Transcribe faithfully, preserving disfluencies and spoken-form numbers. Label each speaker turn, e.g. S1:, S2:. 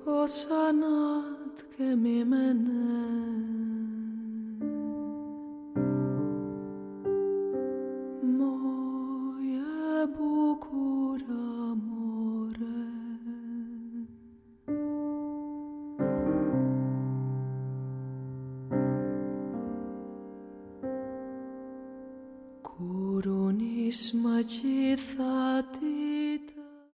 S1: Posanat che mi mene moje bucur amore Kurunis macithati